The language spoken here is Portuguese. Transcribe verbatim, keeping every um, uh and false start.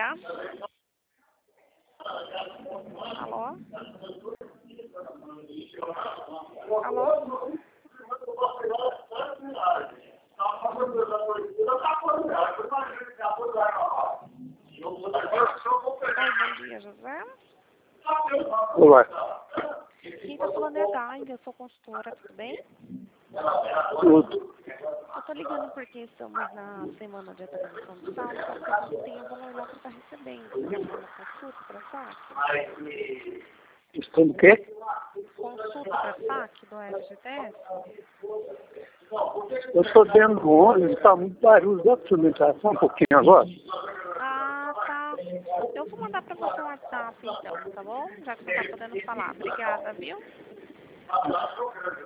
tá? Alô? Alô? Oi, bom dia, José. Olá. Quem tá falando é a Gaide, eu sou consultora, tudo bem? Tudo. Eu tô ligando porque estamos na semana de atualização do saldo, só que não tem o valor lá que tá recebendo. Você quer fazer uma consulta para saque? Estão o quê? Consulta para saque do F G T S? Eu estou dentro do ônibus, está muito barulho. Dá para me só um pouquinho agora? Ah, tá. Eu vou mandar para você um WhatsApp então, tá bom? Já que você tá podendo falar. Obrigada, viu?